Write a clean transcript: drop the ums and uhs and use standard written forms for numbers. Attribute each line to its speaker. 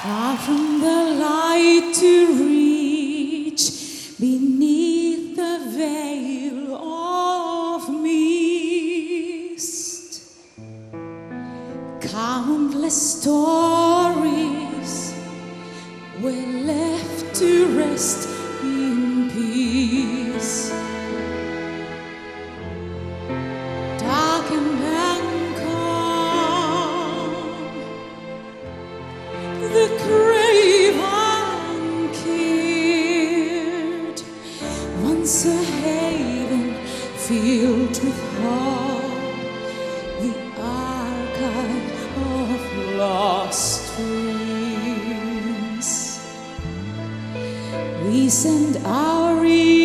Speaker 1: Far from the light to reach beneath the veil of mist. Countless stories were left to rest in peace. Darkened and calm, the grave uncleared, once a haven filled with hope, the archive of lost dreams. We send our